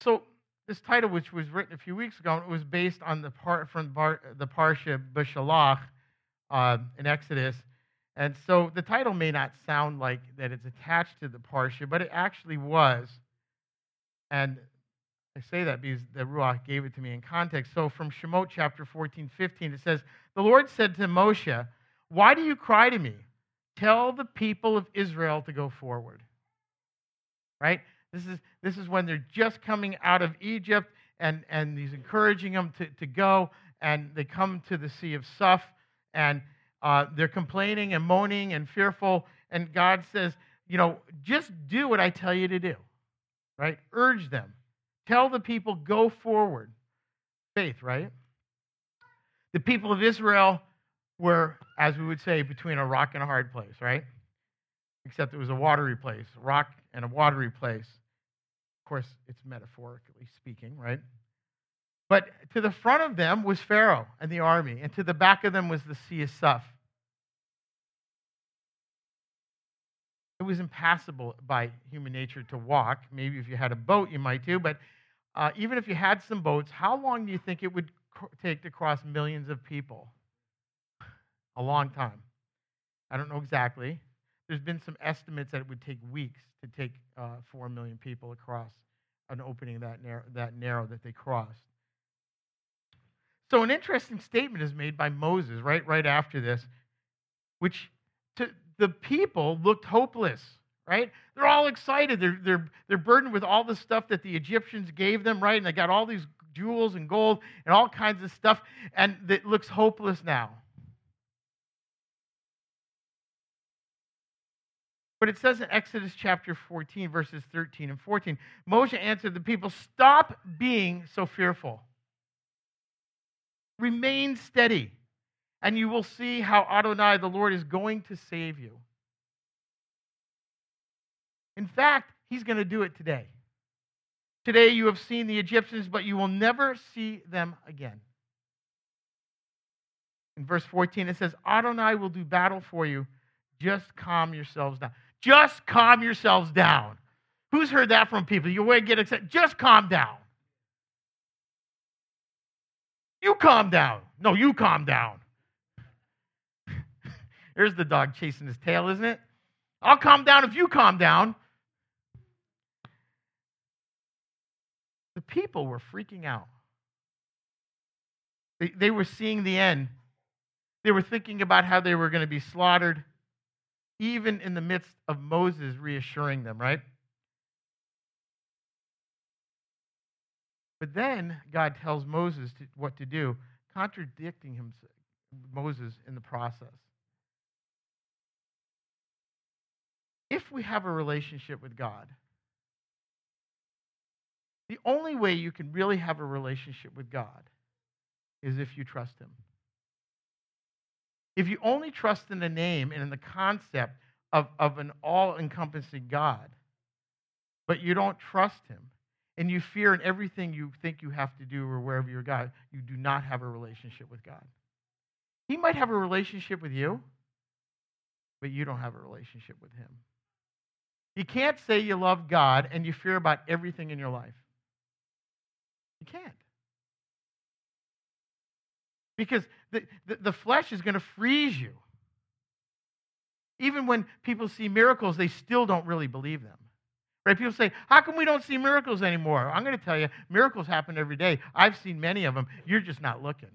So this title, which was written a few weeks ago, it was based on the part from the Parsha Beshalach in Exodus. And so the title may not sound like that it's attached to the Parsha, but it actually was. And I say that because the Ruach gave it to me in context. So from Shemot chapter 14, 15, it says, "The Lord said to Moshe, 'Why do you cry to me? Tell the people of Israel to go forward.'" Right? This is when they're just coming out of Egypt, and he's encouraging them to go, and they come to the Sea of Suf, and they're complaining and moaning and fearful, and God says, just do what I tell you to do, right? Urge them. Tell the people, go forward. Faith, right? The people of Israel were, as we would say, between a rock and a hard place, right? Except it was a watery place, a rock and a watery place. Of course, it's metaphorically speaking, right? But to the front of them was Pharaoh and the army, and to the back of them was the Sea of Suf. It was impassable by human nature to walk. Maybe if you had a boat, you might too, but even if you had some boats, how long do you think it would take to cross millions of people? A long time. I don't know exactly. There's been some estimates that it would take weeks to take 4 million people across an opening that narrow that they crossed. So an interesting statement is made by Moses right after this, which to the people looked hopeless, right? They're all excited. They're burdened with all the stuff that the Egyptians gave them, right? And they got all these jewels and gold and all kinds of stuff, and it looks hopeless now. But it says in Exodus chapter 14, verses 13 and 14, Moshe answered the people, "Stop being so fearful. Remain steady, and you will see how Adonai, the Lord, is going to save you." In fact, he's going to do it today. Today you have seen the Egyptians, but you will never see them again. In verse 14, it says, "Adonai will do battle for you. Just calm yourselves down." Just calm yourselves down. Who's heard that from people? You want to get excited. Just calm down. You calm down. No, you calm down. There's the dog chasing his tail, isn't it? I'll calm down if you calm down. The people were freaking out. They were seeing the end. They were thinking about how they were going to be slaughtered, even in the midst of Moses reassuring them, right? But then God tells Moses what to do, contradicting Moses in the process. If we have a relationship with God, the only way you can really have a relationship with God is if you trust him. If you only trust in the name and in the concept of an all-encompassing God, but you don't trust him, and you fear in everything you think you have to do or wherever you're God, you do not have a relationship with God. He might have a relationship with you, but you don't have a relationship with him. You can't say you love God and you fear about everything in your life. You can't. Because the flesh is going to freeze you. Even when people see miracles, they still don't really believe them. Right? People say, "How come we don't see miracles anymore?" I'm going to tell you, miracles happen every day. I've seen many of them. You're just not looking.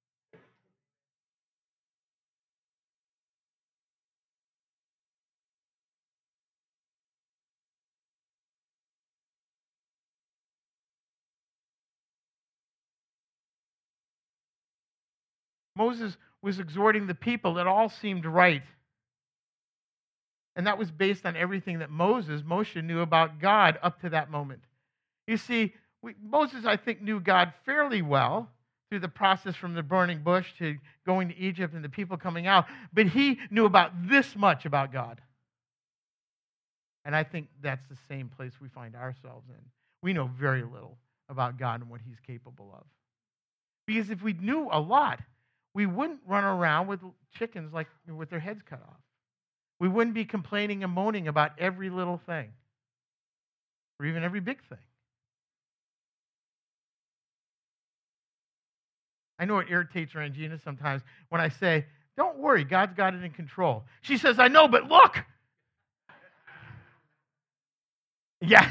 Moses was exhorting the people. It all seemed right. And that was based on everything that Moshe knew about God up to that moment. You see, Moses, I think, knew God fairly well through the process from the burning bush to going to Egypt and the people coming out. But he knew about this much about God. And I think that's the same place we find ourselves in. We know very little about God and what he's capable of. Because if we knew a lot, we wouldn't run around with chickens like with their heads cut off. We wouldn't be complaining and moaning about every little thing or even every big thing. I know it irritates Rangina sometimes when I say, don't worry, God's got it in control. She says, I know, but look. Yeah.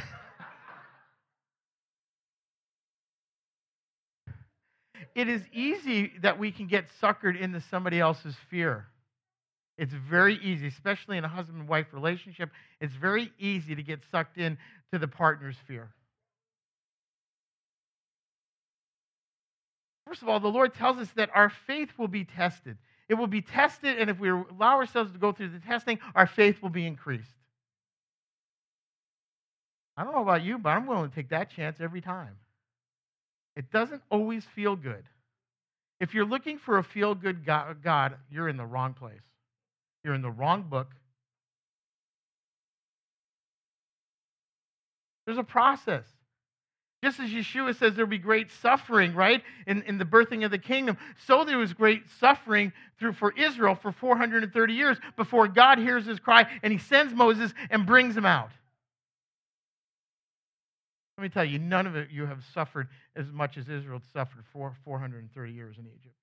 It is easy that we can get suckered into somebody else's fear. It's very easy, especially in a husband and wife relationship. It's very easy to get sucked in to the partner's fear. First of all, the Lord tells us that our faith will be tested. It will be tested, and if we allow ourselves to go through the testing, our faith will be increased. I don't know about you, but I'm willing to take that chance every time. It doesn't always feel good. If you're looking for a feel-good God, you're in the wrong place. You're in the wrong book. There's a process. Just as Yeshua says there'll be great suffering, right, in the birthing of the kingdom, so there was great suffering for Israel for 430 years before God hears his cry and he sends Moses and brings him out. Let me tell you, none of you have suffered as much as Israel suffered for 430 years in Egypt.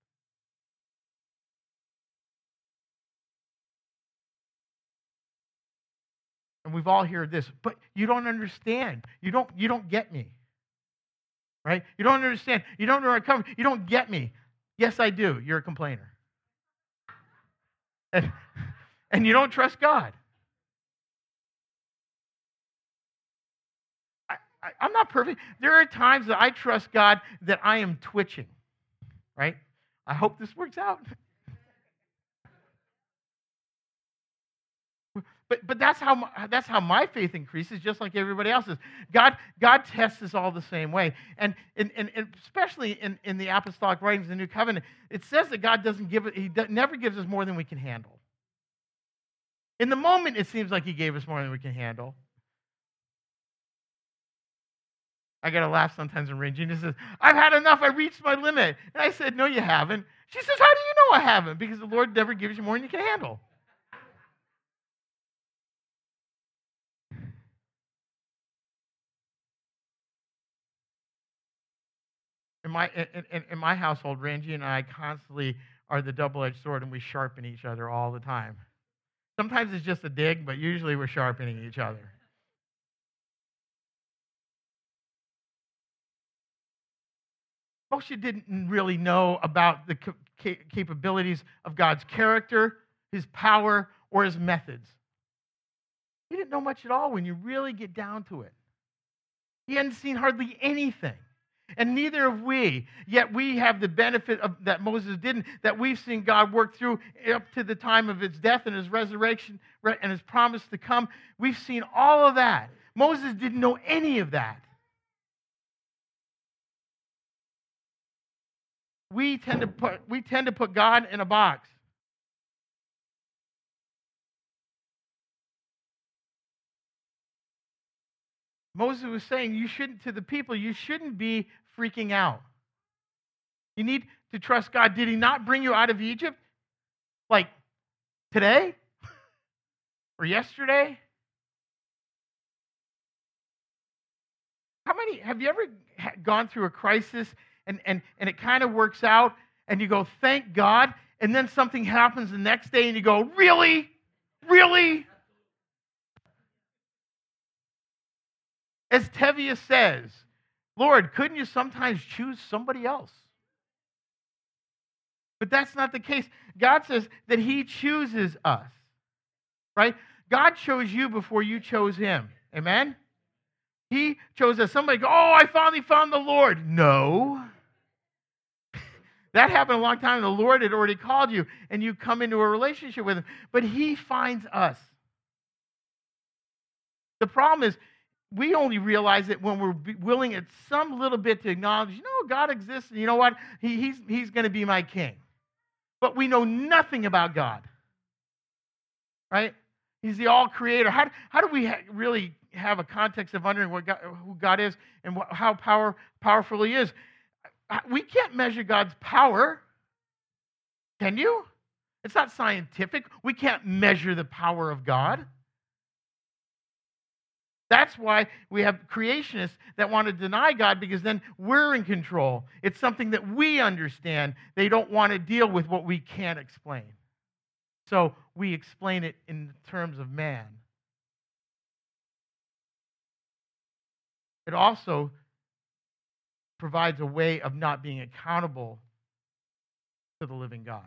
And we've all heard this, but you don't understand. You don't get me. Right? You don't understand. You don't know where I come from. You don't get me. Yes, I do. You're a complainer. And you don't trust God. I'm not perfect. There are times that I trust God that I am twitching. Right? I hope this works out. But that's how my faith increases, just like everybody else's. God tests us all the same way, and especially in the apostolic writings of the New Covenant, it says that God doesn't give it. He never gives us more than we can handle. In the moment, it seems like He gave us more than we can handle. I got to laugh sometimes when Regina says, "I've had enough. I reached my limit," and I said, "No, you haven't." She says, "How do you know I haven't?" Because the Lord never gives you more than you can handle. In my household, Rangie and I constantly are the double-edged sword, and we sharpen each other all the time. Sometimes it's just a dig, but usually we're sharpening each other. Moshe didn't really know about the capabilities of God's character, his power, or his methods. He didn't know much at all when you really get down to it. He hadn't seen hardly anything. And neither have we. Yet we have the benefit of that Moses didn't, that we've seen God work through up to the time of his death and his resurrection and his promise to come. We've seen all of that. Moses didn't know any of that. We tend to put God in a box. Moses was saying to the people, you shouldn't be freaking out. You need to trust God. Did he not bring you out of Egypt? Like today? Or yesterday? Have you ever gone through a crisis and it kind of works out and you go, thank God, and then something happens the next day and you go, really? Really? As Tevye says, Lord, couldn't you sometimes choose somebody else? But that's not the case. God says that he chooses us, right? God chose you before you chose him. Amen? He chose us. Somebody go, oh, I finally found the Lord. No. That happened a long time. The Lord had already called you, and you come into a relationship with him. But he finds us. The problem is, we only realize it when we're willing at some little bit to acknowledge, God exists, and you know what? He's going to be my king. But we know nothing about God. Right? He's the all-creator. How do we really have a context of wondering who God is and how powerful he is? We can't measure God's power. Can you? It's not scientific. We can't measure the power of God. That's why we have creationists that want to deny God, because then we're in control. It's something that we understand. They don't want to deal with what we can't explain. So we explain it in terms of man. It also provides a way of not being accountable to the living God.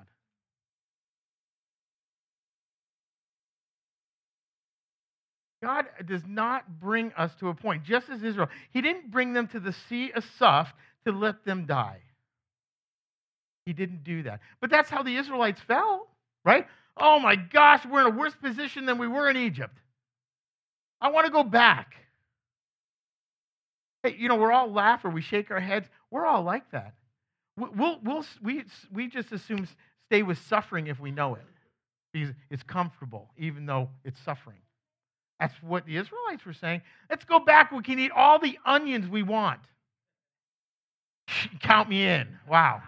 God does not bring us to a point, just as Israel. He didn't bring them to the Sea of Suf to let them die. He didn't do that. But that's how the Israelites fell, right? Oh my gosh, we're in a worse position than we were in Egypt. I want to go back. Hey, we're all laugh or we shake our heads. We're all like that. We just assume stay with suffering if we know it, because it's comfortable, even though it's suffering. That's what the Israelites were saying. Let's go back. We can eat all the onions we want. Count me in. Wow.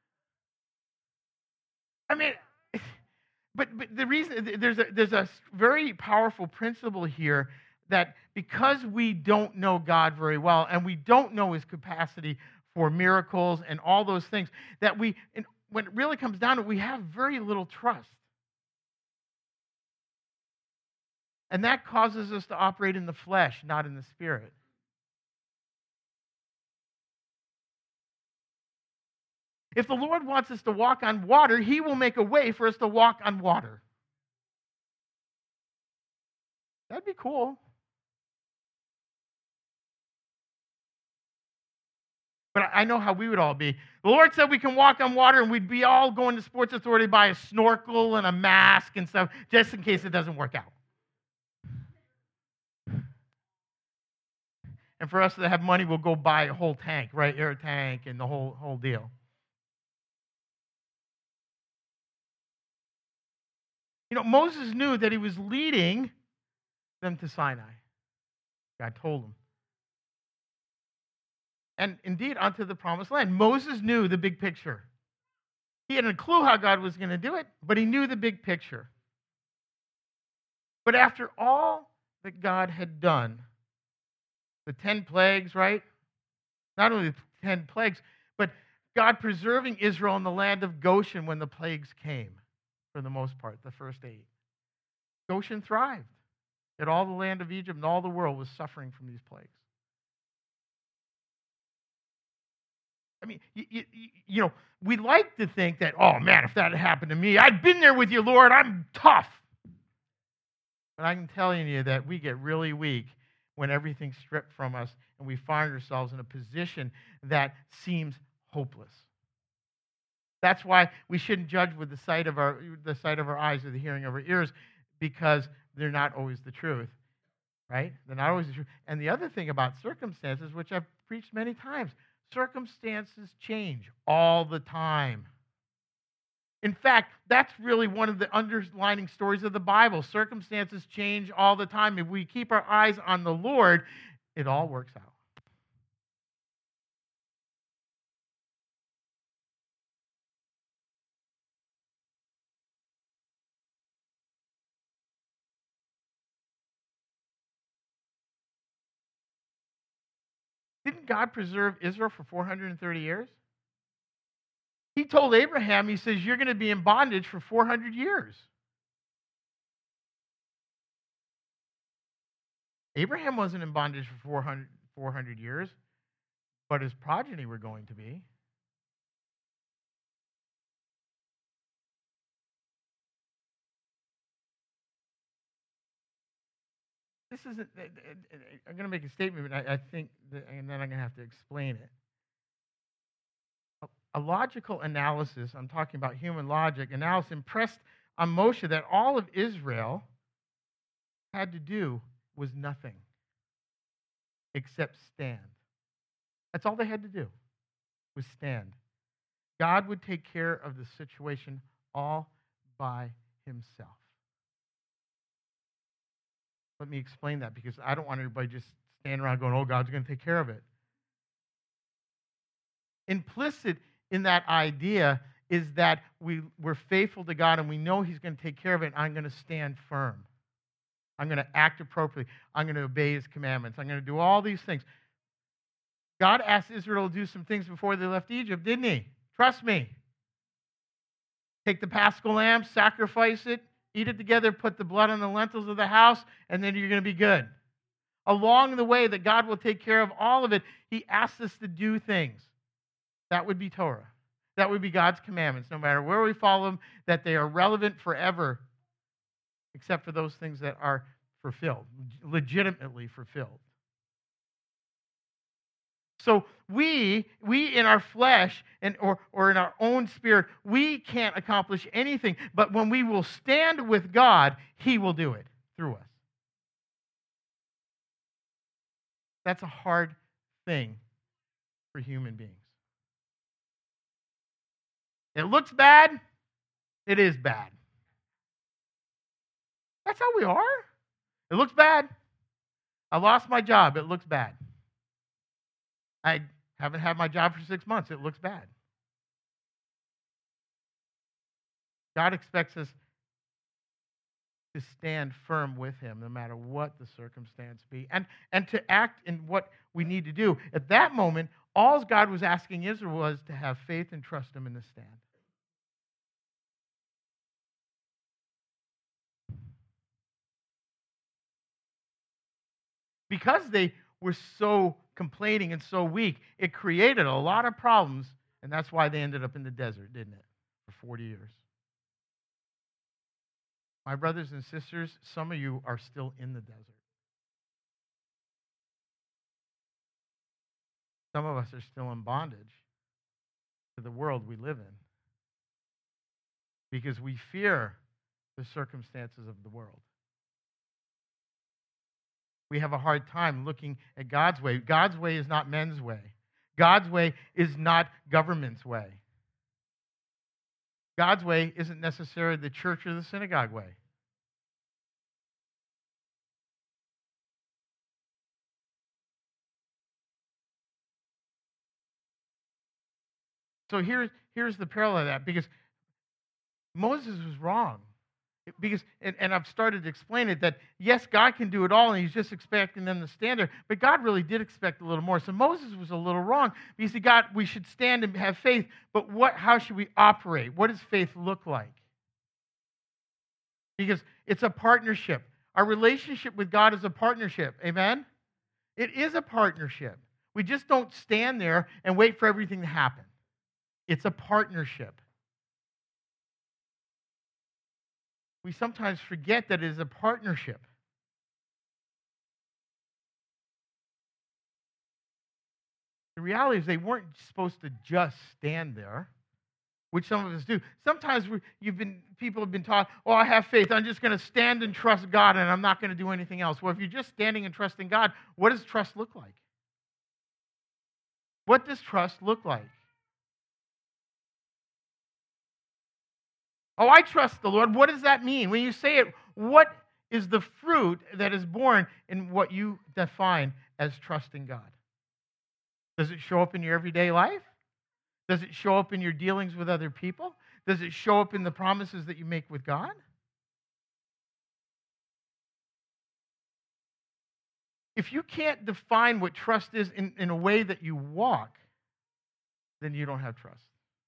I mean, but the reason, there's a very powerful principle here, that because we don't know God very well and we don't know his capacity for miracles and all those things, that when it really comes down to it, we have very little trust. And that causes us to operate in the flesh, not in the spirit. If the Lord wants us to walk on water, he will make a way for us to walk on water. That'd be cool. But I know how we would all be. The Lord said we can walk on water, and we'd be all going to Sports Authority to buy a snorkel and a mask and stuff, just in case it doesn't work out. And for us to have money, we'll go buy a whole tank, right? Air tank and the whole deal. Moses knew that he was leading them to Sinai. God told him. And indeed, onto the promised land. Moses knew the big picture. He hadn't a clue how God was going to do it, but he knew the big picture. But after all that God had done, the 10 plagues, right? Not only the 10 plagues, but God preserving Israel in the land of Goshen when the plagues came, for the most part, the first 8. Goshen thrived. Yet all the land of Egypt and all the world was suffering from these plagues. I mean, we like to think that, oh man, if that had happened to me, I'd been there with you, Lord, I'm tough. But I can tell you that we get really weak when everything's stripped from us and we find ourselves in a position that seems hopeless. That's why we shouldn't judge with the sight of our eyes or the hearing of our ears, because they're not always the truth, right? They're not always the truth. And the other thing about circumstances, which I've preached many times, circumstances change all the time. In fact, that's really one of the underlining stories of the Bible. Circumstances change all the time. If we keep our eyes on the Lord, it all works out. Didn't God preserve Israel for 430 years? He told Abraham, he says, you're going to be in bondage for 400 years. Abraham wasn't in bondage for 400 years, but his progeny were going to be. This isn't, I'm going to make a statement, but I think, and then I'm going to have to explain it. A logical analysis, I'm talking about human logic, analysis impressed on Moshe that all of Israel had to do was nothing except stand. That's all they had to do, was stand. God would take care of the situation all by himself. Let me explain that, because I don't want everybody just standing around going, oh, God's going to take care of it. Implicit in that idea is that we're faithful to God and we know he's going to take care of it, and I'm going to stand firm. I'm going to act appropriately. I'm going to obey his commandments. I'm going to do all these things. God asked Israel to do some things before they left Egypt, didn't he? Trust me. Take the Paschal lamb, sacrifice it, eat it together, put the blood on the lintels of the house, and then you're going to be good. Along the way that God will take care of all of it, he asks us to do things. That would be Torah. That would be God's commandments, no matter where we follow them, that they are relevant forever, except for those things that are fulfilled, legitimately fulfilled. So we in our flesh or in our own spirit, we can't accomplish anything. But when we will stand with God, he will do it through us. That's a hard thing for human beings. It looks bad. It is bad. That's how we are. It looks bad. I lost my job. It looks bad. I haven't had my job for 6 months. It looks bad. God expects us to stand firm with him no matter what the circumstance be, and to act in what we need to do. At that moment, all God was asking Israel was to have faith and trust him in the stand. Because they were so complaining and so weak, it created a lot of problems, and that's why they ended up in the desert, didn't it? For 40 years. My brothers and sisters, some of you are still in the desert. Some of us are still in bondage to the world we live in because we fear the circumstances of the world. We have a hard time looking at God's way. God's way is not men's way. God's way is not government's way. God's way isn't necessarily the church or the synagogue way. So here's the parallel of that, because Moses was wrong. Because, and I've started to explain it, that yes, God can do it all, and he's just expecting them to stand there, but God really did expect a little more. So Moses was a little wrong. Because he God, we should stand and have faith, but how should we operate? What does faith look like? Because it's a partnership. Our relationship with God is a partnership. Amen? It is a partnership. We just don't stand there and wait for everything to happen. It's a partnership. We sometimes forget that it is a partnership. The reality is they weren't supposed to just stand there, which some of us do. Sometimes people have been taught, oh, I have faith. I'm just going to stand and trust God, and I'm not going to do anything else. Well, if you're just standing and trusting God, what does trust look like? What does trust look like? Oh, I trust the Lord. What does that mean? When you say it, what is the fruit that is born in what you define as trusting God? Does it show up in your everyday life? Does it show up in your dealings with other people? Does it show up in the promises that you make with God? If you can't define what trust is in a way that you walk, then you don't have trust.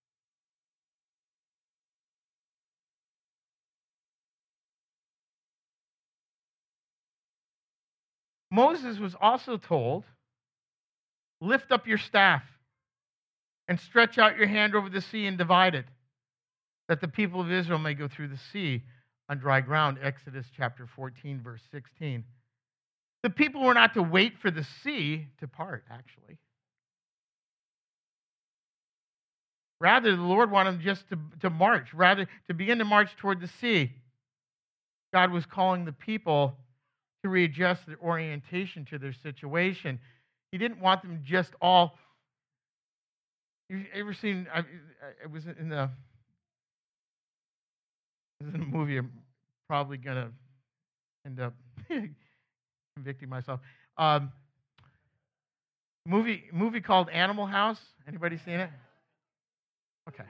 Moses was also told, lift up your staff and stretch out your hand over the sea and divide it, that the people of Israel may go through the sea on dry ground. Exodus chapter 14, verse 16. The people were not to wait for the sea to part, actually. Rather, the Lord wanted them just to march, rather to begin to march toward the sea. God was calling the people to readjust their orientation to their situation. He didn't want them just all. You ever seen? I was in a movie. I'm probably gonna end up convicting myself. Movie called Animal House. Anybody seen it? Okay.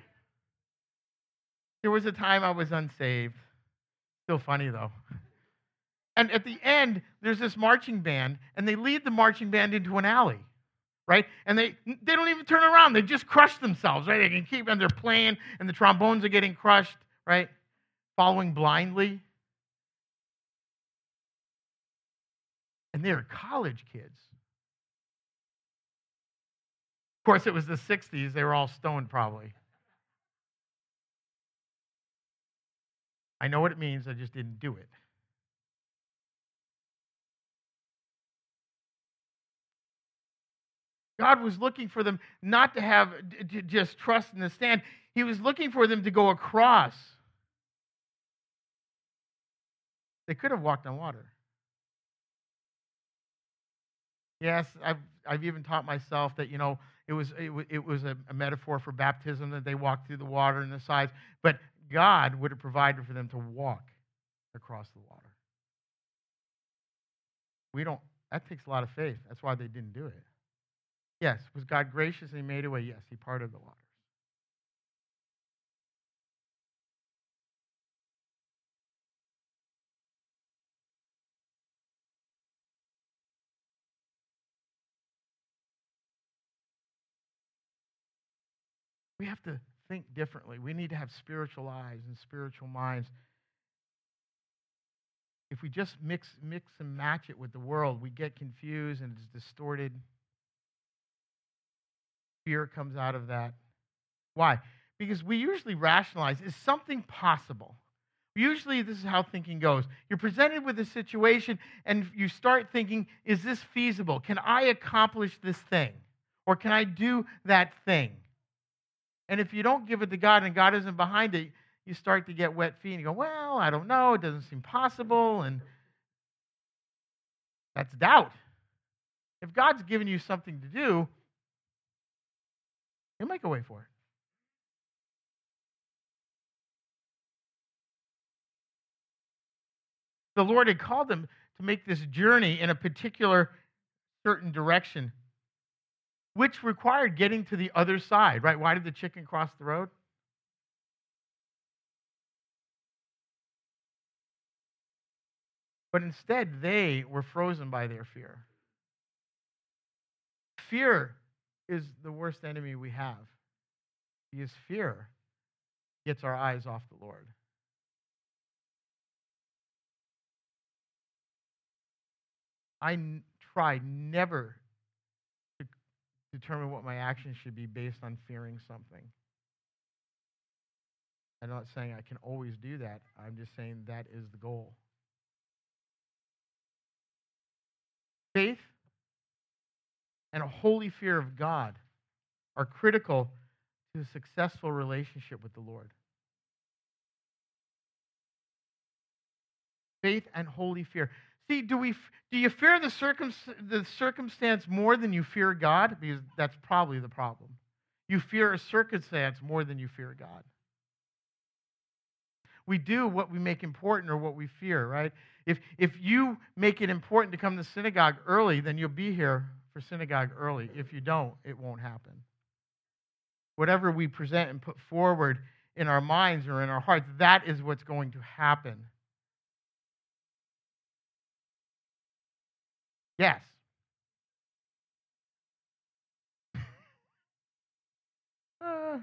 There was a time I was unsaved. Still funny though. And at the end, there's this marching band, and they lead the marching band into an alley, right? And they don't even turn around. They just crush themselves, right? They can keep, and they're playing, and the trombones are getting crushed, right? Following blindly. And they're college kids. Of course, it was the 60s. They were all stoned, probably. I know what it means. I just didn't do it. God was looking for them not to have just trust in the stand. He was looking for them to go across. They could have walked on water. Yes, I've even taught myself that it was a metaphor for baptism, that they walked through the water and the sides, but God would have provided for them to walk across the water. We don't. That takes a lot of faith. That's why they didn't do it. Yes, was God gracious and He made a way? Yes, He parted the waters. We have to think differently. We need to have spiritual eyes and spiritual minds. If we just mix and match it with the world, we get confused and it's distorted. Fear comes out of that. Why? Because we usually rationalize, is something possible? Usually this is how thinking goes. You're presented with a situation and you start thinking, is this feasible? Can I accomplish this thing? Or can I do that thing? And if you don't give it to God and God isn't behind it, you start to get wet feet and you go, well, I don't know, it doesn't seem possible. And that's doubt. If God's given you something to do, He'll make a way for it. The Lord had called them to make this journey in a particular certain direction, which required getting to the other side, right? Why did the chicken cross the road? But instead, they were frozen by their fear. Fear is the worst enemy we have, because fear gets our eyes off the Lord. Try never to determine what my actions should be based on fearing something. I'm not saying I can always do that. I'm just saying that is the goal. Faith and a holy fear of God are critical to a successful relationship with the Lord. Faith and holy fear. See, do you fear the circumstance more than you fear God? Because that's probably the problem. You fear a circumstance more than you fear God. We do what we make important or what we fear, right? If you make it important to come to synagogue early, then you'll be here for synagogue early. If you don't, it won't happen. Whatever we present and put forward in our minds or in our hearts, that is what's going to happen. Yes. Uh,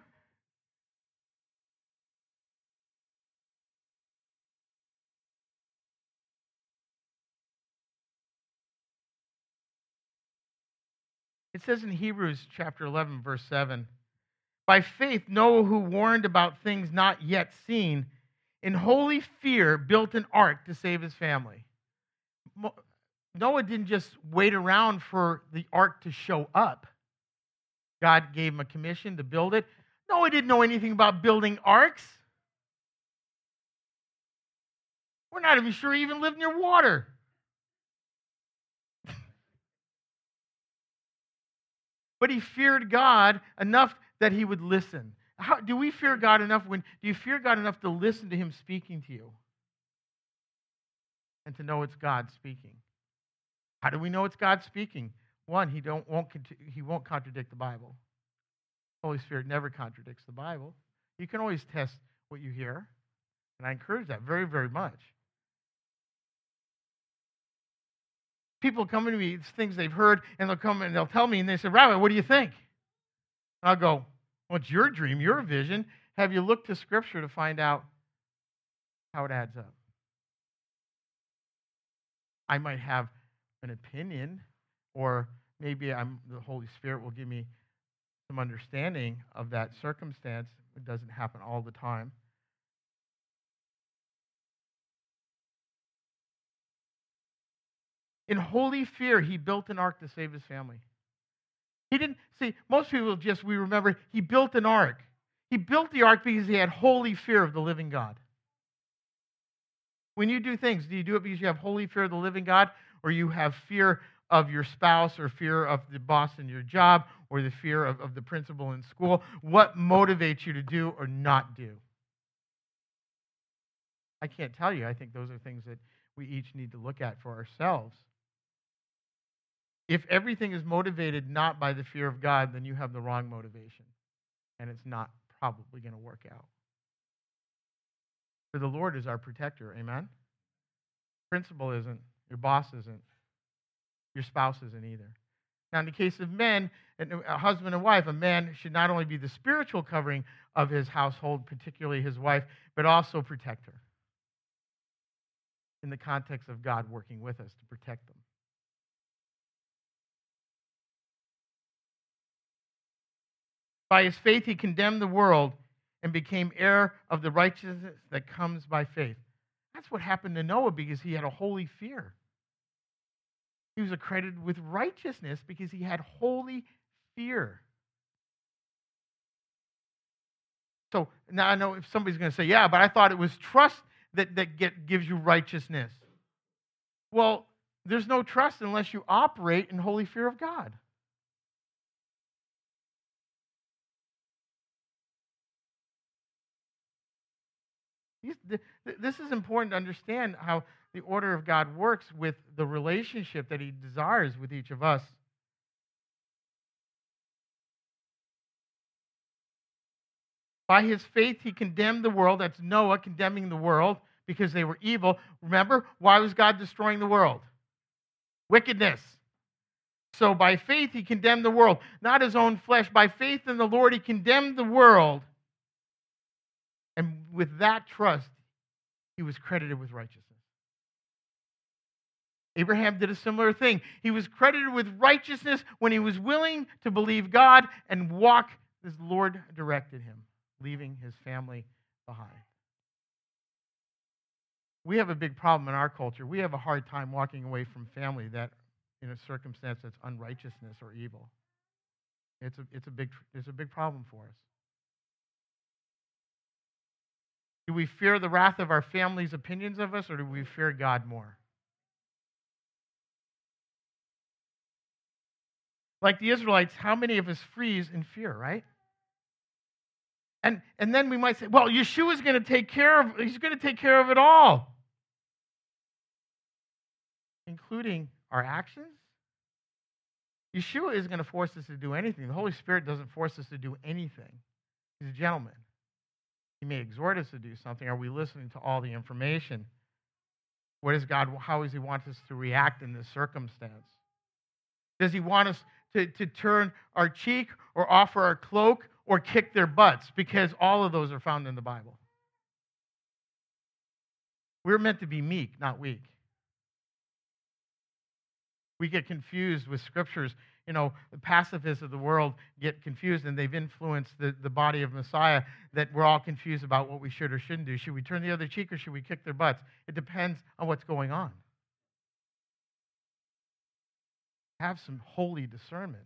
it says in Hebrews chapter 11, verse 7, by faith, Noah, who warned about things not yet seen, in holy fear built an ark to save his family. Noah didn't just wait around for the ark to show up. God gave him a commission to build it. Noah didn't know anything about building arks. We're not even sure he even lived near water. But he feared God enough that he would listen. Do we fear God enough? Do you fear God enough to listen to Him speaking to you and to know it's God speaking? How do we know it's God speaking? One, He won't contradict the Bible. Holy Spirit never contradicts the Bible. You can always test what you hear, and I encourage that very, very much. People come to me, it's things they've heard, and they'll come and they'll tell me, and they say, Rabbi, what do you think? And I'll go, well, it's your dream, your vision. Have you looked to Scripture to find out how it adds up? I might have an opinion, or maybe the Holy Spirit will give me some understanding of that circumstance. It doesn't happen all the time. In holy fear, he built an ark to save his family. He didn't, see, most people we remember, he built an ark. He built the ark because he had holy fear of the living God. When you do things, do you do it because you have holy fear of the living God, or you have fear of your spouse, or fear of the boss in your job, or the fear of the principal in school? What motivates you to do or not do? I can't tell you. I think those are things that we each need to look at for ourselves. If everything is motivated not by the fear of God, then you have the wrong motivation, and it's not probably going to work out. For the Lord is our protector, amen? Principal isn't, your boss isn't, your spouse isn't either. Now, in the case of men, a husband and wife, a man should not only be the spiritual covering of his household, particularly his wife, but also protect her in the context of God working with us to protect them. By his faith, he condemned the world and became heir of the righteousness that comes by faith. That's what happened to Noah because he had a holy fear. He was accredited with righteousness because he had holy fear. So now I know if somebody's going to say, yeah, but I thought it was trust that gives you righteousness. Well, there's no trust unless you operate in holy fear of God. This is important to understand how the order of God works with the relationship that he desires with each of us. By his faith, he condemned the world. That's Noah condemning the world because they were evil. Remember, why was God destroying the world? Wickedness. So by faith, he condemned the world, not his own flesh. By faith in the Lord, he condemned the world. And with that trust, he was credited with righteousness. Abraham did a similar thing. He was credited with righteousness when he was willing to believe God and walk as the Lord directed him, leaving his family behind. We have a big problem in our culture. We have a hard time walking away from family that in a circumstance that's unrighteousness or evil. It's a big problem for us. Do we fear the wrath of our family's opinions of us, or do we fear God more? Like the Israelites, how many of us freeze in fear, right? And then we might say, well, Yeshua's going to take care of, he's going to take care of it all. Including our actions. Yeshua isn't going to force us to do anything. The Holy Spirit doesn't force us to do anything. He's a gentleman. He may exhort us to do something. Are we listening to all the information? What is God, how does he want us to react in this circumstance? Does he want us to turn our cheek or offer our cloak or kick their butts? Because all of those are found in the Bible. We're meant to be meek, not weak. We get confused with scriptures. You know, the pacifists of the world get confused, and they've influenced the body of Messiah that we're all confused about what we should or shouldn't do. Should we turn the other cheek or should we kick their butts? It depends on what's going on. Have some holy discernment.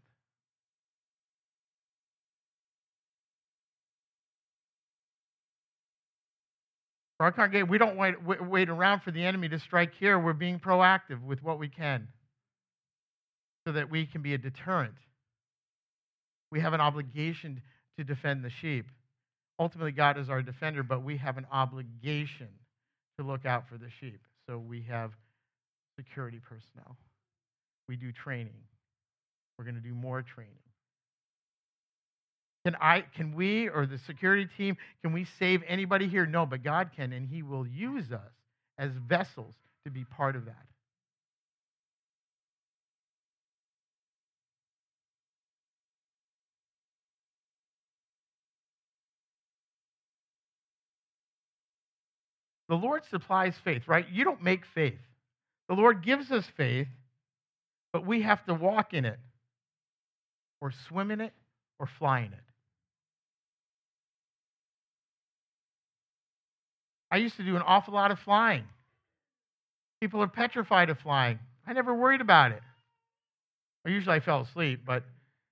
For our congregation, we don't wait around for the enemy to strike here. We're being proactive with what we can so that we can be a deterrent. We have an obligation to defend the sheep. Ultimately, God is our defender, but we have an obligation to look out for the sheep. So we have security personnel. We do training. We're going to do more training. Can we, or the security team, can we save anybody here? No, but God can, and he will use us as vessels to be part of that. The Lord supplies faith, right? You don't make faith. The Lord gives us faith, but we have to walk in it, or swim in it, or fly in it. I used to do an awful lot of flying. People are petrified of flying. I never worried about it. Well, usually I fell asleep, but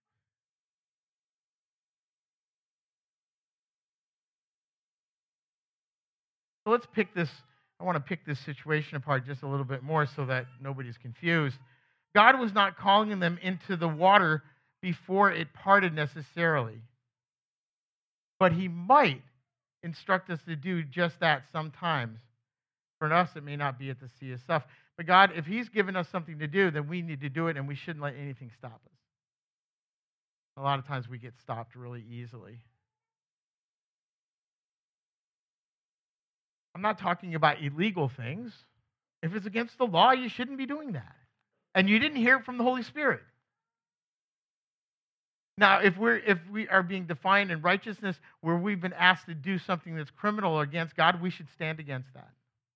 so let's pick this. I want to pick this situation apart just a little bit more so that nobody's confused. God was not calling them into the water before it parted necessarily, but he might instruct us to do just that sometimes. For us, it may not be at the sea of stuff. But God, if he's given us something to do, then we need to do it, and we shouldn't let anything stop us. A lot of times we get stopped really easily. I'm not talking about illegal things. If it's against the law, you shouldn't be doing that. And you didn't hear it from the Holy Spirit. Now, if we are being defined in righteousness where we've been asked to do something that's criminal or against God, we should stand against that.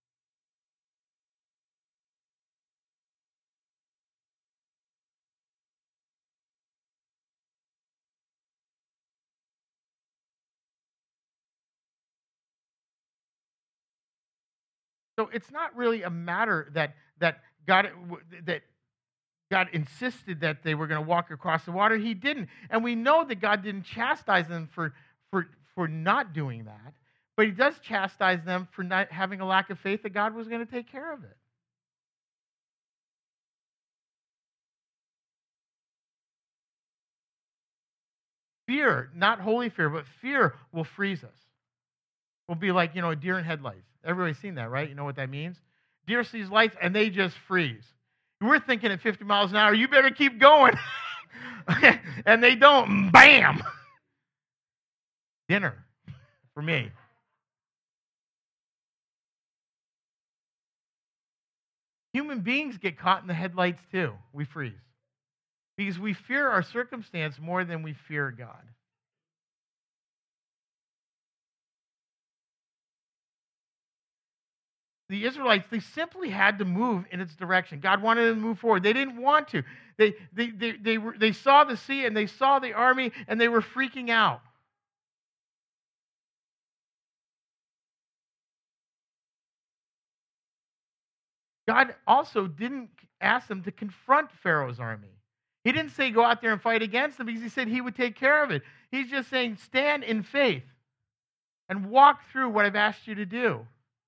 So it's not really a matter that God insisted that they were going to walk across the water. He didn't. And we know that God didn't chastise them for not doing that. But he does chastise them for not having a lack of faith that God was going to take care of it. Fear, not holy fear, but fear will freeze us. We'll be like, a deer in headlights. Everybody's seen that, right? You know what that means? Deer sees lights and they just freeze. We're thinking at 50 miles an hour, you better keep going. And they don't. Bam! Dinner for me. Human beings get caught in the headlights too. We freeze. Because we fear our circumstance more than we fear God. The Israelites, they simply had to move in its direction. God wanted them to move forward. They didn't want to. They saw the sea and they saw the army and they were freaking out. God also didn't ask them to confront Pharaoh's army. He didn't say go out there and fight against them because he said he would take care of it. He's just saying stand in faith and walk through what I've asked you to do.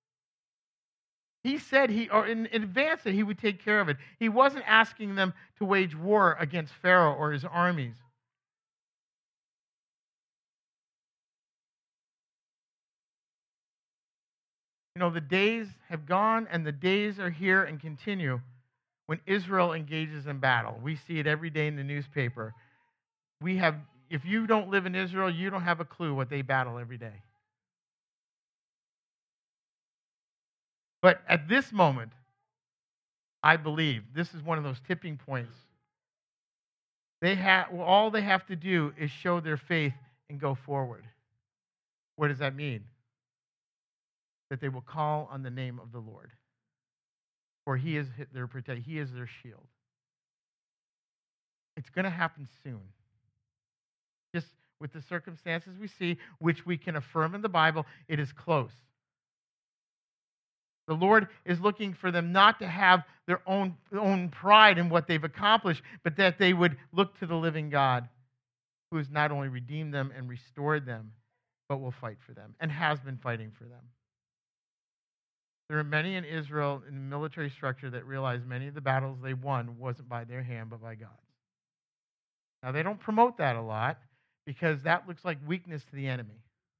He said in advance that he would take care of it. He wasn't asking them to wage war against Pharaoh or his armies. The days have gone and the days are here and continue when Israel engages in battle. We see it every day in the newspaper. If you don't live in Israel, you don't have a clue what they battle every day. But at this moment, I believe this is one of those tipping points. All they have to do is show their faith and go forward. What does that mean? That they will call on the name of the Lord. For he is their protector. He is their shield. It's going to happen soon. Just with the circumstances we see, which we can affirm in the Bible, it is close. The Lord is looking for them not to have their own pride in what they've accomplished, but that they would look to the living God who has not only redeemed them and restored them, but will fight for them and has been fighting for them. There are many in Israel in the military structure that realize many of the battles they won wasn't by their hand, but by God's. Now, they don't promote that a lot because that looks like weakness to the enemy.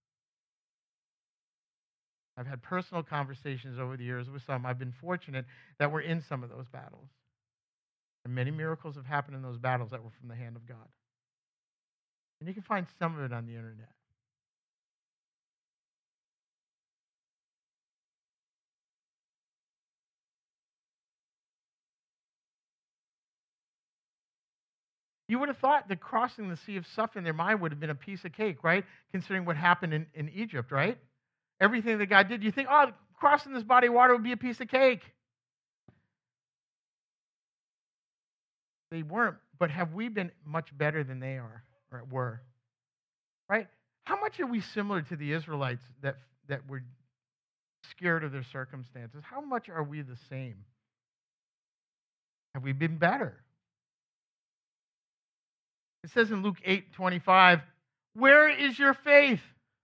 I've had personal conversations over the years with some. I've been fortunate that we're in some of those battles. And many miracles have happened in those battles that were from the hand of God. And you can find some of it on the internet. You would have thought that crossing the Sea of Suff in their mind would have been a piece of cake, right? Considering what happened in Egypt, right? everything that God did, you think, oh, crossing this body of water would be a piece of cake. They weren't, but have we been much better than they are or were? Right? How much are we similar to the Israelites that were scared of their circumstances? How much are we the same? Have we been better? It says in Luke 8:25, where is your faith?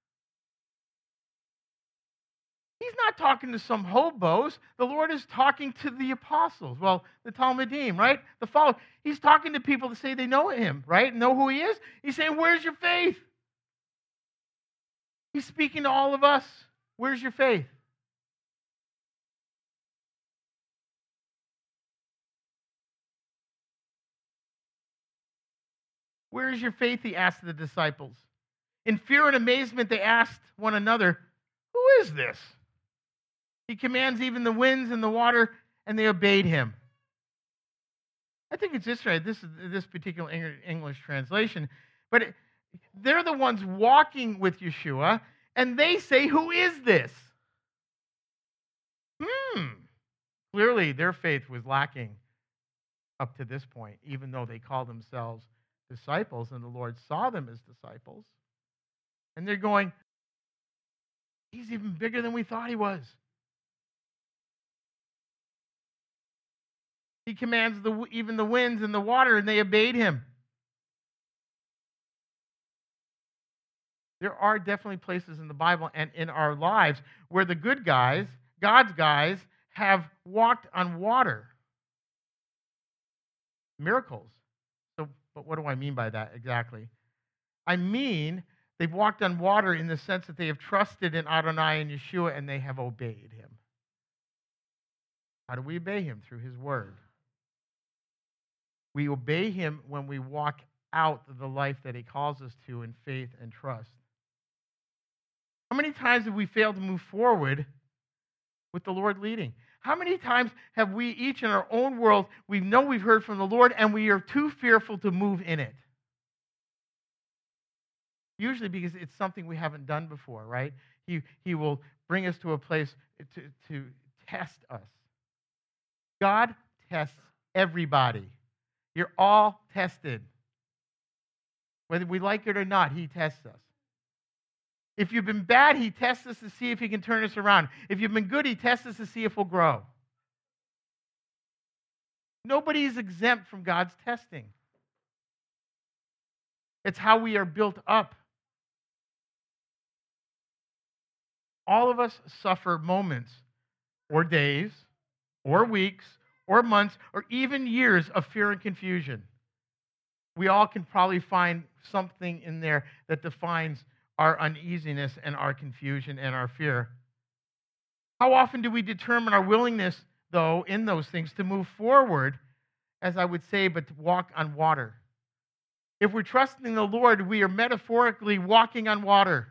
He's not talking to some hobos. The Lord is talking to the apostles. Well, the Talmudim, right? The followers. He's talking to people that say they know him, right? Know who he is. He's saying, where's your faith? He's speaking to all of us. Where's your faith? Where is your faith? He asked the disciples. In fear and amazement, they asked one another, who is this? He commands even the winds and the water, and they obeyed him. I think it's this right. This particular English translation, but they're the ones walking with Yeshua, and they say, "Who is this?" Clearly, their faith was lacking up to this point, even though they called themselves disciples, and the Lord saw them as disciples, and they're going, "He's even bigger than we thought he was." He commands even the winds and the water, and they obeyed him. There are definitely places in the Bible and in our lives where the good guys, God's guys, have walked on water. Miracles. But what do I mean by that exactly? I mean, they've walked on water in the sense that they have trusted in Adonai and Yeshua, and they have obeyed him. How do we obey him? Through his word. We obey him when we walk out the life that he calls us to in faith and trust. How many times have we failed to move forward with the Lord leading? How many times have we each in our own world, we know we've heard from the Lord and we are too fearful to move in it? Usually because it's something we haven't done before, right? He will bring us to a place to test us. God tests everybody. You're all tested. Whether we like it or not, he tests us. If you've been bad, he tests us to see if he can turn us around. If you've been good, he tests us to see if we'll grow. Nobody is exempt from God's testing. It's how we are built up. All of us suffer moments or days or weeks or months or even years of fear and confusion. We all can probably find something in there that defines our uneasiness and our confusion and our fear. How often do we determine our willingness, though, in those things to move forward, as I would say, but to walk on water? If we're trusting the Lord, we are metaphorically walking on water.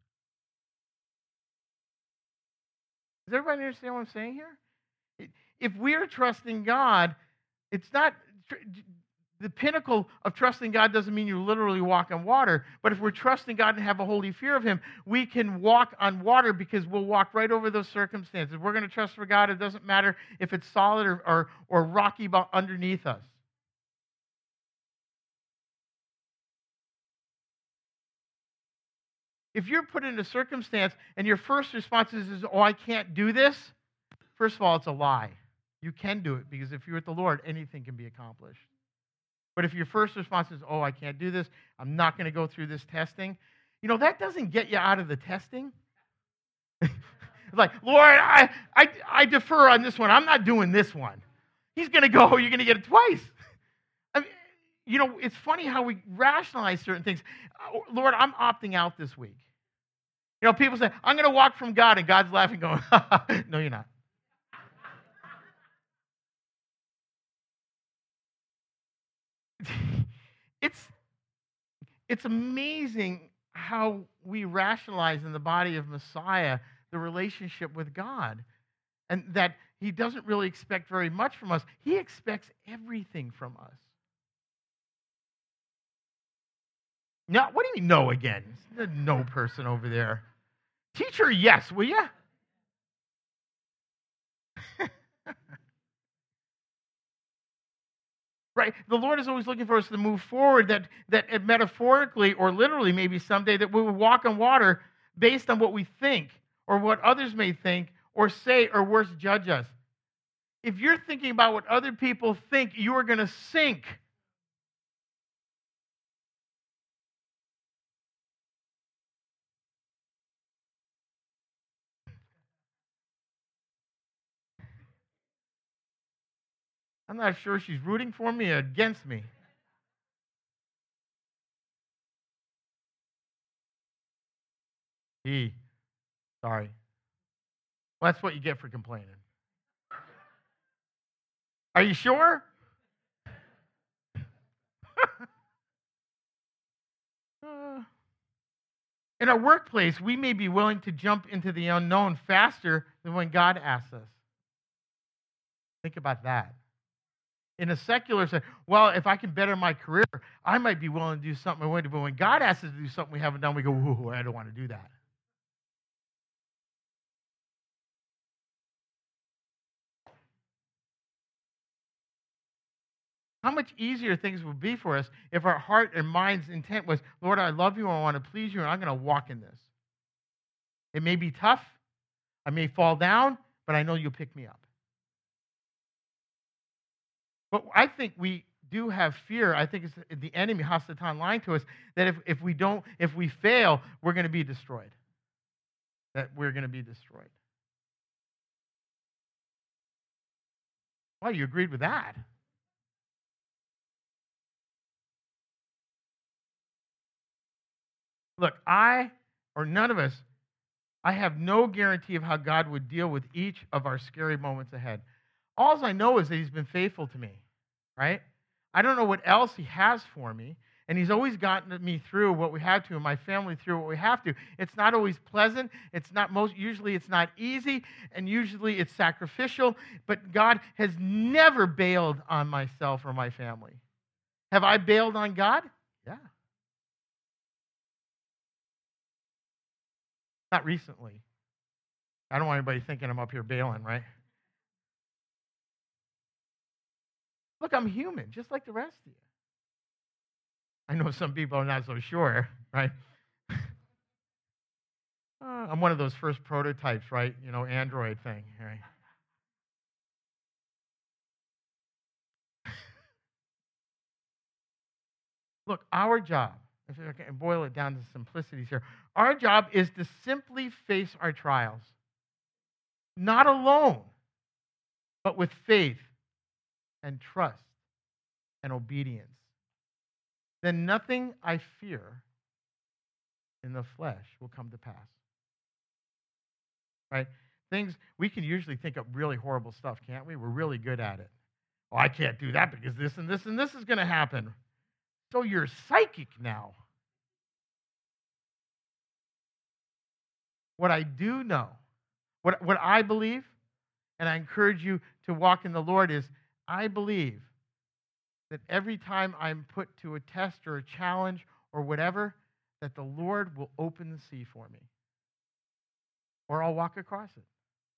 Does everybody understand what I'm saying here? If we are trusting God, it's not the pinnacle of trusting God doesn't mean you literally walk on water, but if we're trusting God and have a holy fear of him, we can walk on water because we'll walk right over those circumstances. We're going to trust for God. It doesn't matter if it's solid or rocky underneath us. If you're put in a circumstance and your first response is, oh, I can't do this, first of all, it's a lie. You can do it because if you're with the Lord, anything can be accomplished. But if your first response is, oh, I can't do this, I'm not going to go through this testing, that doesn't get you out of the testing. It's like, Lord, I defer on this one. I'm not doing this one. He's going to go, you're going to get it twice. I mean, it's funny how we rationalize certain things. Lord, I'm opting out this week. People say, I'm going to walk from God, and God's laughing, going, no, you're not. It's amazing how we rationalize in the body of Messiah the relationship with God, and that he doesn't really expect very much from us. He expects everything from us. No, what do you mean no again? There's no person over there. Teach her yes, will you? Right? The Lord is always looking for us to move forward, that metaphorically or literally maybe someday that we will walk on water based on what we think or what others may think or say or worse, judge us. If you're thinking about what other people think, you are going to sink. I'm not sure she's rooting for me or against me. Sorry. Well, that's what you get for complaining. Are you sure? In our workplace, we may be willing to jump into the unknown faster than when God asks us. Think about that. In a secular sense, well, if I can better my career, I might be willing to do something. But when God asks us to do something we haven't done, we go, "Ooh, I don't want to do that." How much easier things would be for us if our heart and mind's intent was, Lord, I love you, I want to please you, and I'm going to walk in this. It may be tough, I may fall down, but I know you'll pick me up. But I think we do have fear. I think it's the enemy, Hasatan, lying to us that if we fail, we're going to be destroyed. That we're going to be destroyed. Well, you agreed with that. Look, none of us, I have no guarantee of how God would deal with each of our scary moments ahead. All I know is that he's been faithful to me, right? I don't know what else he has for me, and he's always gotten me through what we have to, and my family through what we have to. It's not always pleasant. Usually it's not easy, and usually it's sacrificial, but God has never bailed on myself or my family. Have I bailed on God? Yeah. Not recently. I don't want anybody thinking I'm up here bailing, right? Look, I'm human, just like the rest of you. I know some people are not so sure, right? I'm one of those first prototypes, right? Android thing, right? Look, our job, if I can boil it down to simplicities here, our job is to simply face our trials. Not alone, but with faith and trust and obedience. Then nothing I fear in the flesh will come to pass. Right? We can usually think of really horrible stuff, can't we? We're really good at it. Oh, I can't do that because this and this and this is going to happen. So you're psychic now. What I do know, what I believe, and I encourage you to walk in the Lord, is I believe that every time I'm put to a test or a challenge or whatever, that the Lord will open the sea for me. Or I'll walk across it.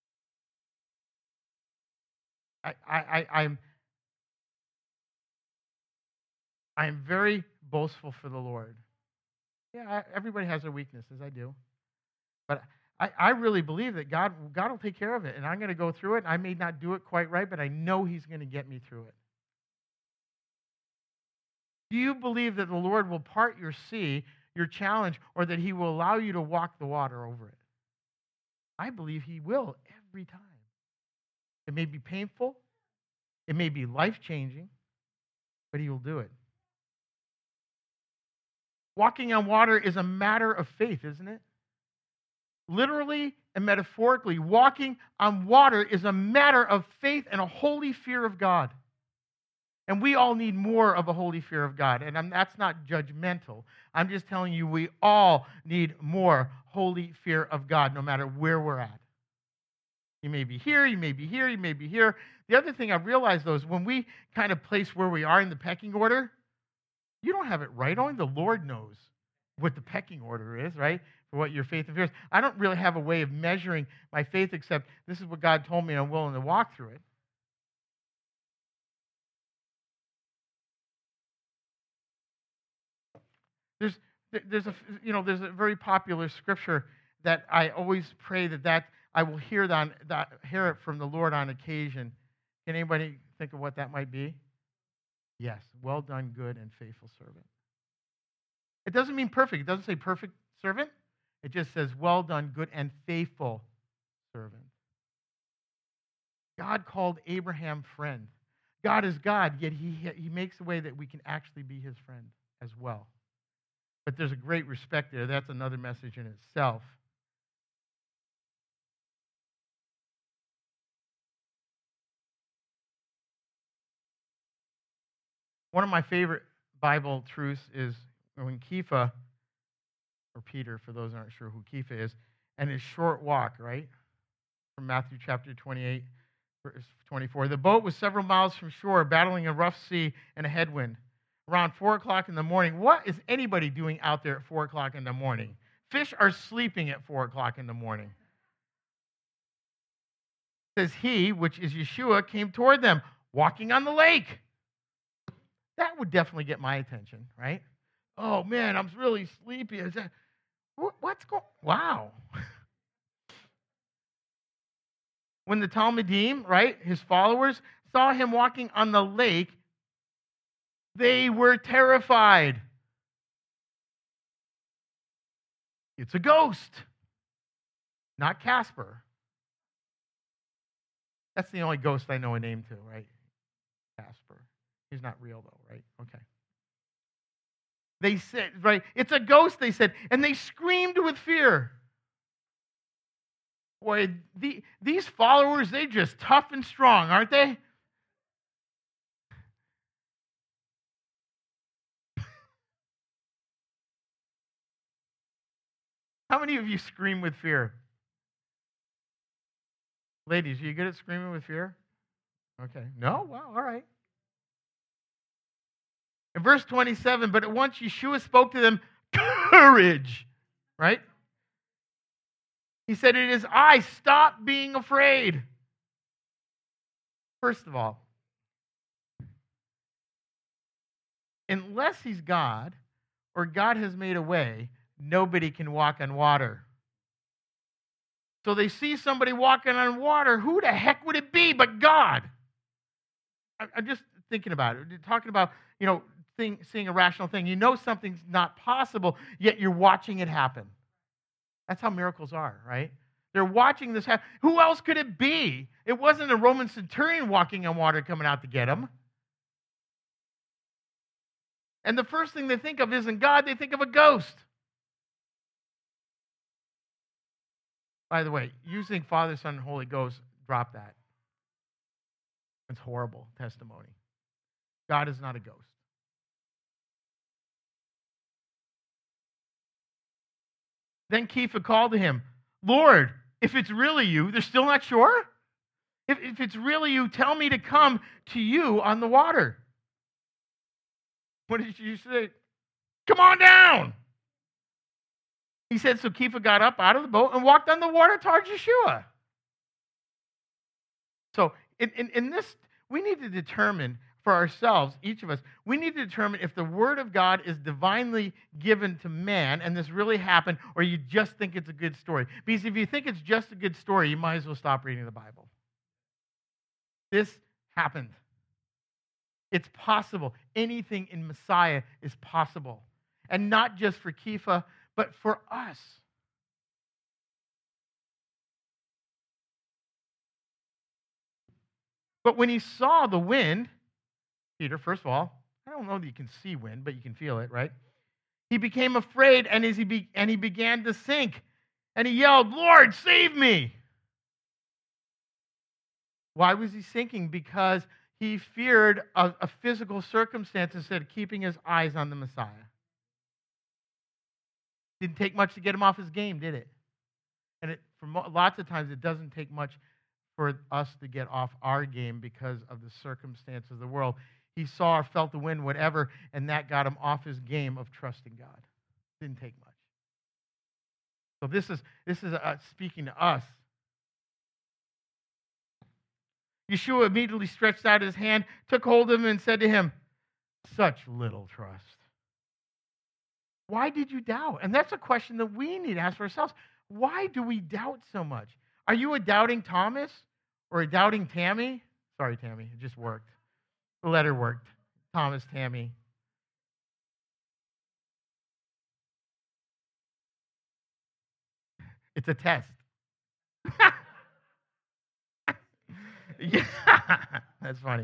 I'm very boastful for the Lord. Yeah, everybody has their weaknesses. I do. But I really believe that God will take care of it. And I'm going to go through it. I may not do it quite right, but I know he's going to get me through it. Do you believe that the Lord will part your sea, your challenge, or that he will allow you to walk the water over it? I believe he will every time. It may be painful. It may be life-changing, but he will do it. Walking on water is a matter of faith, isn't it? Literally and metaphorically, walking on water is a matter of faith and a holy fear of God. And we all need more of a holy fear of God. And that's not judgmental. I'm just telling you, we all need more holy fear of God, no matter where we're at. You may be here, you may be here, you may be here. The other thing I've realized, though, is when we kind of place where we are in the pecking order, you don't have it right. Only the Lord knows what the pecking order is, right? For what your faith and fear is. I don't really have a way of measuring my faith except this is what God told me and I'm willing to walk through it. There's a very popular scripture that I always pray that I will hear it from the Lord on occasion. Can anybody think of what that might be? Yes, well done, good and faithful servant. It doesn't mean perfect. It doesn't say perfect servant. It just says well done, good and faithful servant. God called Abraham friend. God is God, yet he makes a way that we can actually be his friend as well. But there's a great respect there. That's another message in itself. One of my favorite Bible truths is when Kepha, or Peter, for those who aren't sure who Kepha is, and his short walk, right? From Matthew chapter 28, verse 24. The boat was several miles from shore, battling a rough sea and a headwind. Around 4 o'clock in the morning. What is anybody doing out there at 4 o'clock in the morning? Fish are sleeping at 4 o'clock in the morning. It says he, which is Yeshua, came toward them, walking on the lake. That would definitely get my attention, right? Oh, man, I'm really sleepy. What's going on? Wow. When the Talmudim, right, his followers, saw him walking on the lake, they were terrified. It's a ghost, not Casper. That's the only ghost I know a name to, right? Casper. He's not real, though, right? Okay. They said, right, it's a ghost, they said, and they screamed with fear. Boy, these followers, they're just tough and strong, aren't they? How many of you scream with fear? Ladies, are you good at screaming with fear? Okay. No? Well, all right. In verse 27, but at once Yeshua spoke to them, courage, right? He said, it is I, stop being afraid. First of all, unless he's God or God has made a way, nobody can walk on water. So they see somebody walking on water. Who the heck would it be but God? I'm just thinking about it. Talking about, seeing a rational thing. You know something's not possible, yet you're watching it happen. That's how miracles are, right? They're watching this happen. Who else could it be? It wasn't a Roman centurion walking on water coming out to get him. And the first thing they think of isn't God, they think of a ghost. By the way, using Father, Son, and Holy Ghost, drop that. It's horrible testimony. God is not a ghost. Then Kepha called to him, Lord, if it's really you, they're still not sure? If it's really you, tell me to come to you on the water. What did you say? Come on down. He said, so Kepha got up out of the boat and walked on the water towards Yeshua. So in this, we need to determine for ourselves, each of us, we need to determine if the Word of God is divinely given to man and this really happened, or you just think it's a good story. Because if you think it's just a good story, you might as well stop reading the Bible. This happened. It's possible. Anything in Messiah is possible. And not just for Kepha, but for us. But when he saw the wind, Peter, first of all, I don't know that you can see wind, but you can feel it, right? He became afraid, and he began to sink. And he yelled, Lord, save me! Why was he sinking? Because he feared a physical circumstance instead of keeping his eyes on the Messiah. Didn't take much to get him off his game, did it? And lots of times it doesn't take much for us to get off our game because of the circumstances of the world. He saw or felt the wind, whatever, and that got him off his game of trusting God. Didn't take much. So this is speaking to us. Yeshua immediately stretched out his hand, took hold of him, and said to him, "Such little trust. Why did you doubt?" And that's a question that we need to ask for ourselves. Why do we doubt so much? Are you a doubting Thomas or a doubting Tammy? Sorry, Tammy, it just worked. The letter worked. Thomas, Tammy. It's a test. Yeah, that's funny.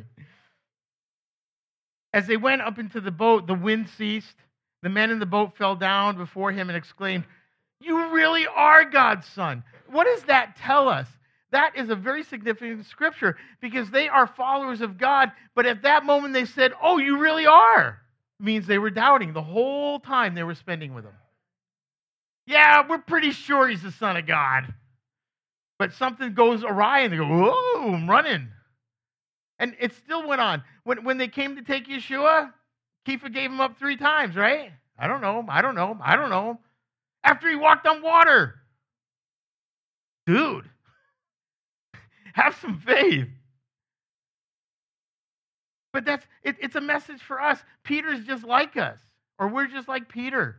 As they went up into the boat, the wind ceased. The men in the boat fell down before him and exclaimed, "You really are God's son." What does that tell us? That is a very significant scripture because they are followers of God, but at that moment they said, "Oh, you really are." It means they were doubting the whole time they were spending with him. Yeah, we're pretty sure he's the Son of God. But something goes awry and they go, "Whoa, I'm running." And it still went on. When they came to take Yeshua, Kepha gave him up 3 times, right? I don't know. I don't know. I don't know. After he walked on water. Dude, have some faith. But it's a message for us. Peter's just like us, or we're just like Peter.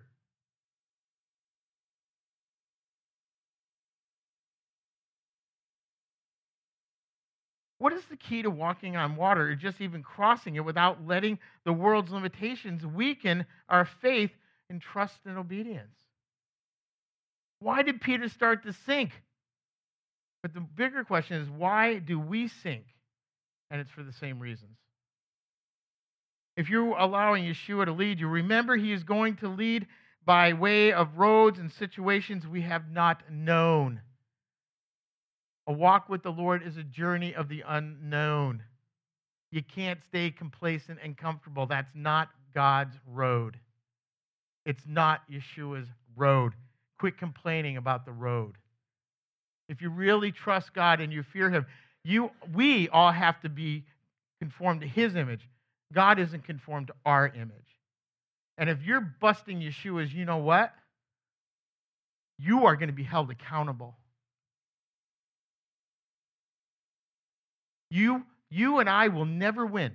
What is the key to walking on water, or just even crossing it without letting the world's limitations weaken our faith in trust and obedience? Why did Peter start to sink? But the bigger question is, why do we sink? And it's for the same reasons. If you're allowing Yeshua to lead you, remember he is going to lead by way of roads and situations we have not known. A walk with the Lord is a journey of the unknown. You can't stay complacent and comfortable. That's not God's road. It's not Yeshua's road. Quit complaining about the road. If you really trust God and you fear him, we all have to be conformed to his image. God isn't conformed to our image. And if you're busting Yeshua's, you know what? You are going to be held accountable. You and I will never win.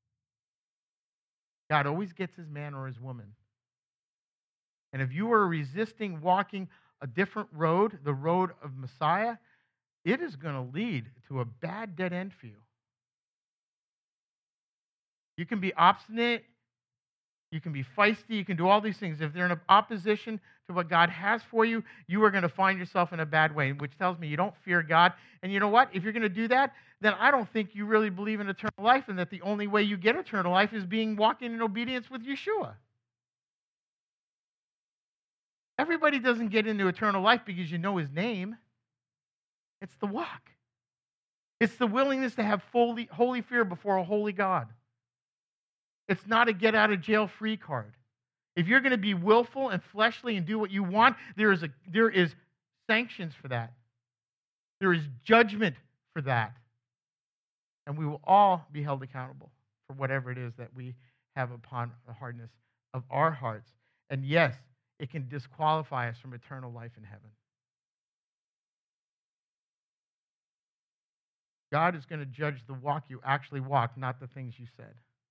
God always gets his man or his woman. And if you are resisting walking a different road, the road of Messiah, it is going to lead to a bad dead end for you. You can be obstinate, you can be feisty, you can do all these things. If they're in opposition to what God has for you, you are going to find yourself in a bad way, which tells me you don't fear God. And you know what? If you're going to do that, then I don't think you really believe in eternal life, and that the only way you get eternal life is walking in obedience with Yeshua. Everybody doesn't get into eternal life because you know his name. It's the walk. It's the willingness to have holy fear before a holy God. It's not a get-out-of-jail-free card. If you're going to be willful and fleshly and do what you want, there is sanctions for that. There is judgment for that. And we will all be held accountable for whatever it is that we have upon the hardness of our hearts. And yes, it can disqualify us from eternal life in heaven. God is going to judge the walk you actually walk, not the things you said.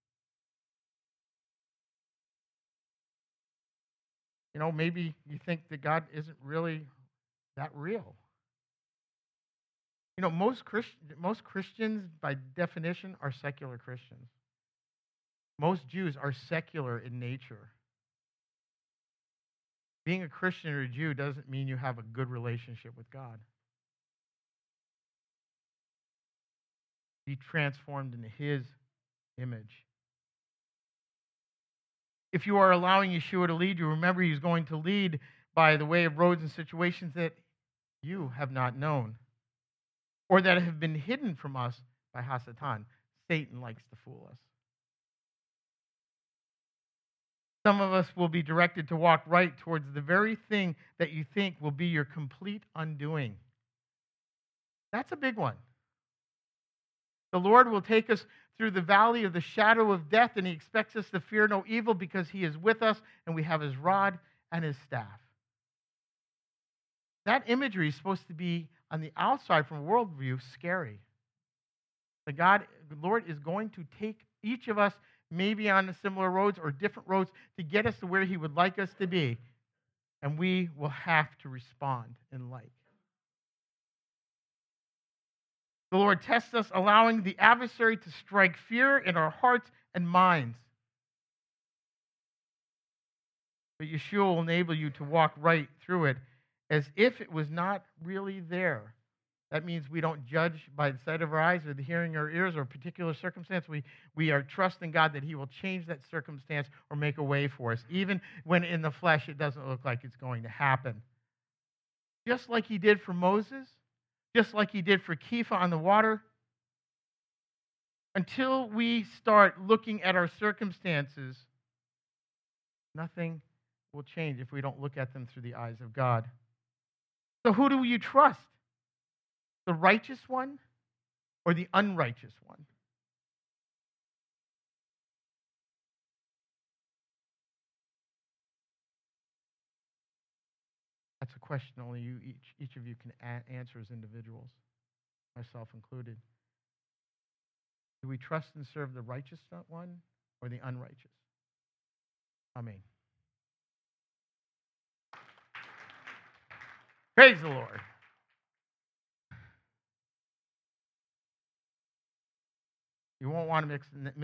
You know, maybe you think that God isn't really that real. You know, most Christians, by definition, are secular Christians. Most Jews are secular in nature. Being a Christian or a Jew doesn't mean you have a good relationship with God. Be transformed into his image. If you are allowing Yeshua to lead you, remember he's going to lead by the way of roads and situations that you have not known, or that have been hidden from us by Hasatan. Satan likes to fool us. Some of us will be directed to walk right towards the very thing that you think will be your complete undoing. That's a big one. The Lord will take us through the valley of the shadow of death, and he expects us to fear no evil because he is with us and we have his rod and his staff. That imagery is supposed to be, on the outside from a worldview, scary. The Lord is going to take each of us maybe on similar roads or different roads to get us to where he would like us to be. And we will have to respond in like. The Lord tests us, allowing the adversary to strike fear in our hearts and minds. But Yeshua will enable you to walk right through it as if it was not really there. That means we don't judge by the sight of our eyes or the hearing of our ears or a particular circumstance. We are trusting God that he will change that circumstance or make a way for us, even when in the flesh it doesn't look like it's going to happen. Just like he did for Moses, just like he did for Kepha on the water, until we start looking at our circumstances, nothing will change if we don't look at them through the eyes of God. So who do you trust? The righteous one or the unrighteous one? That's a question only each of you can answer as individuals, myself included. Do we trust and serve the righteous one or the unrighteous? Amen. Praise the Lord. You won't want to miss